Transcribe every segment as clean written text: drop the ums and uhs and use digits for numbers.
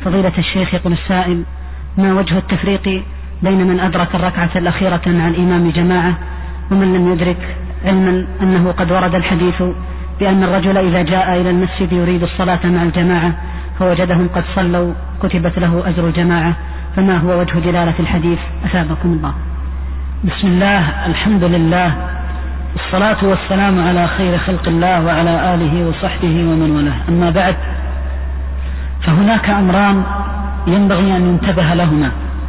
فضيلة الشيخ، يقول السائل: ما وجه التفريق بين من أدرك الركعة الأخيرة مع الإمام جماعة ومن لم يدرك، علما أنه قد ورد الحديث بأن الرجل إذا جاء إلى المسجد يريد الصلاة مع الجماعة فوجدهم قد صلوا كتبت له أجر الجماعة، فما هو وجه دلالة الحديث؟ أثابكم الله. بسم الله، الحمد لله، الصلاة والسلام على خير خلق الله وعلى آله وصحبه ومن والاه، أما بعد، فهناك أمران ينبغي أن ينتبه لهما.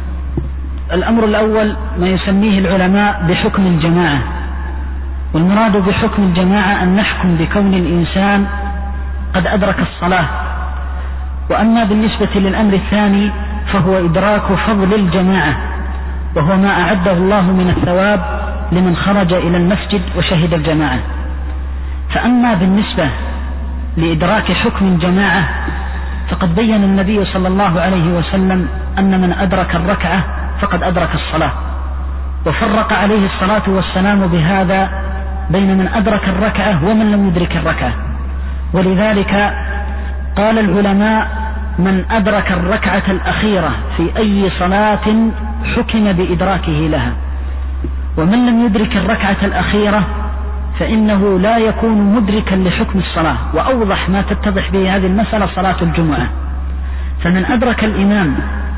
الأمر الأول ما يسميه العلماء بحكم الجماعة، والمراد بحكم الجماعة أن نحكم بكون الإنسان قد أدرك الصلاة. وأما بالنسبة للأمر الثاني فهو إدراك فضل الجماعة، وهو ما أعده الله من الثواب لمن خرج إلى المسجد وشهد الجماعة. فأما بالنسبة لإدراك حكم الجماعة فقد بين النبي صلى الله عليه وسلم أن من أدرك الركعة فقد أدرك الصلاة، وفرق عليه الصلاة والسلام بهذا بين من أدرك الركعة ومن لم يدرك الركعة. ولذلك قال العلماء: من أدرك الركعة الأخيرة في أي صلاة حكم بإدراكه لها، ومن لم يدرك الركعة الأخيرة فإنه لا يكون مدركا لحكم الصلاة. وأوضح ما تتضح به هذه المسألة صلاة الجمعة، فمن أدرك الإمام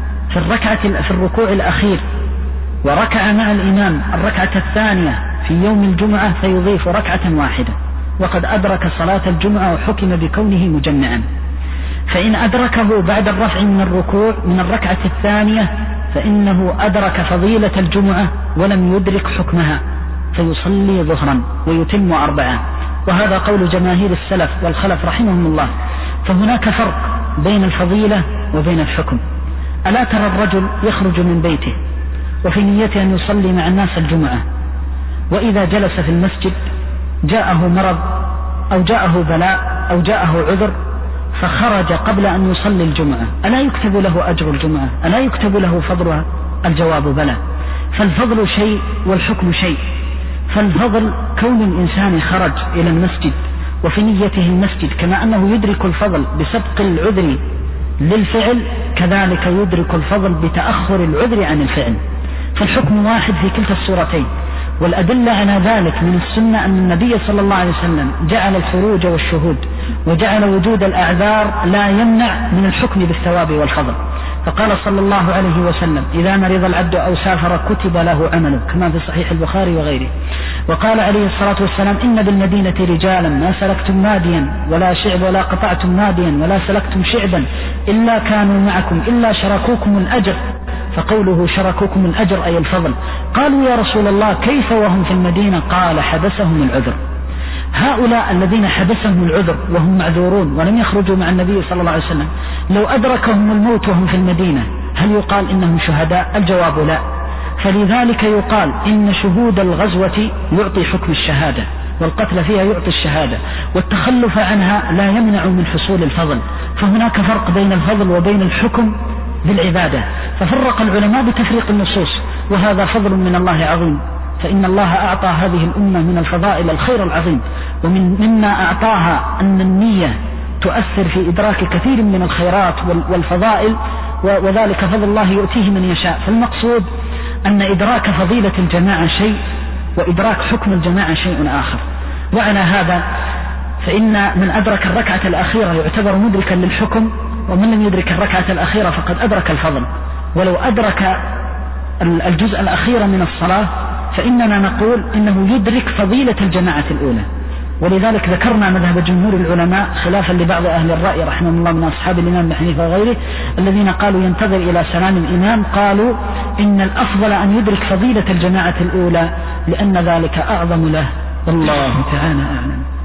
في الركوع الأخير وركع مع الإمام الركعة الثانية في يوم الجمعة فيضيف ركعة واحدة، وقد أدرك صلاة الجمعة وحكم بكونه مجمعا. فإن أدركه بعد الرفع من الركوع من الركعة الثانية فإنه أدرك فضيلة الجمعة ولم يدرك حكمها، فيصلي ظهرا ويتم 4. وهذا قول جماهير السلف والخلف رحمهم الله. فهناك فرق بين الفضيلة وبين الحكم. ألا ترى الرجل يخرج من بيته وفي نيته أن يصلي مع الناس الجمعة، وإذا جلس في المسجد جاءه مرض أو جاءه بلاء أو جاءه عذر فخرج قبل أن يصلي الجمعة، ألا يكتب له أجر الجمعة؟ ألا يكتب له فضلها؟ الجواب بلى. فالفضل شيء والحكم شيء. فالفضل كون الإنسان خرج إلى المسجد وفي نيته المسجد، كما أنه يدرك الفضل بسبق العذر للفعل، كذلك يدرك الفضل بتأخر العذر عن الفعل. فالحكم واحد في كلتا الصورتين. والأدلة على ذلك من السنة أن النبي صلى الله عليه وسلم جعل الخروج والشهود وجعل وجود الأعذار لا يمنع من الحكم بالثواب والفضل. فقال صلى الله عليه وسلم: إذا مرض العبد أو سافر كتب له عمله، كما في صحيح البخاري وغيره. وقال عليه الصلاة والسلام: إن بالمدينة رجالا ما سلكتم ناديا ولا شعب ولا قطعتم ناديا ولا سلكتم شعبا إلا كانوا معكم إلا شركوكم الأجر. فقوله شركوكم الأجر أي الفضل. قالوا: يا رسول الله كيف وهم في المدينة؟ قال: حبسهم العذر. هؤلاء الذين حبسهم العذر وهم معذورون ولم يخرجوا مع النبي صلى الله عليه وسلم، لو أدركهم الموت وهم في المدينة هل يقال إنهم شهداء؟ الجواب لا. فلذلك يقال إن شهود الغزوة يعطي حكم الشهادة، والقتل فيها يعطي الشهادة، والتخلف عنها لا يمنع من حصول الفضل. فهناك فرق بين الفضل وبين الحكم بالعبادة. ففرق العلماء بتفريق النصوص، وهذا فضل من الله عظيم. فإن الله أعطى هذه الأمة من الفضائل الخير العظيم، مما أعطاها أن النية تؤثر في إدراك كثير من الخيرات والفضائل، وذلك فضل الله يؤتيه من يشاء. فالمقصود أن إدراك فضيلة الجماعة شيء، وإدراك حكم الجماعة شيء آخر. وعلى هذا فإن من أدرك الركعة الأخيرة يعتبر مدركا للحكم، ومن لم يدرك الركعة الأخيرة فقد أدرك الفضل. ولو أدرك الجزء الأخير من الصلاة فإننا نقول إنه يدرك فضيلة الجماعة الأولى. ولذلك ذكرنا مذهب جمهور العلماء خلافا لبعض أهل الرأي رحمه الله من أصحاب الإمام ابن حنيفة وغيره، الذين قالوا ينتظر إلى سلام الإمام. قالوا إن الأفضل أن يدرك فضيلة الجماعة الأولى لأن ذلك أعظم له، والله تعالى أعلم.